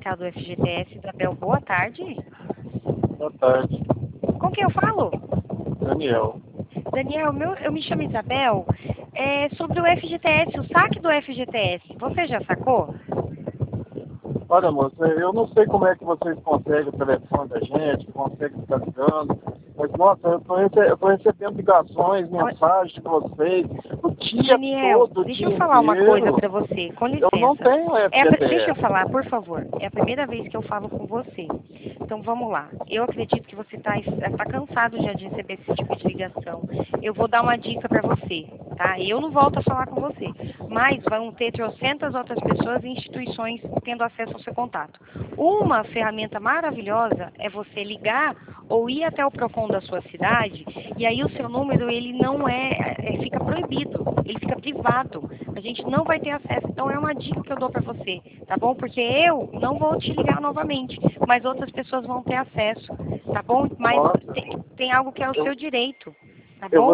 central do FGTS, Isabel. Boa tarde. Boa tarde, Com quem eu falo? Daniel. Daniel, eu me chamo Isabel. É sobre o FGTS, o saque do FGTS. Você já sacou? Olha, moça, eu não sei como é que vocês conseguem o telefone da gente, conseguem estar ligando, mas, nossa, eu tô recebendo ligações, mensagens de vocês, o dia Daniel, todo, o deixa dia eu falar uma coisa inteiro. para você, com Eu não licença. tenho Deixa eu FGTS. falar, por favor. É a primeira vez que eu falo com você. Então vamos lá. Eu acredito que você está cansado já de receber esse tipo de ligação. Eu vou dar uma dica para você, tá? Eu não volto a falar com você, mas vão ter trocentas outras pessoas e instituições tendo acesso ao seu contato. Uma ferramenta maravilhosa é você ligar ou ir até o Procon da sua cidade, e aí o seu número ele não fica proibido, ele fica privado. A gente não vai ter acesso. Então é uma dica que eu dou para você, tá bom? Porque eu não vou te ligar novamente, mas outras pessoas vão ter acesso, tá bom? Mas Nossa, tem algo que é o eu, seu direito, tá eu bom? vou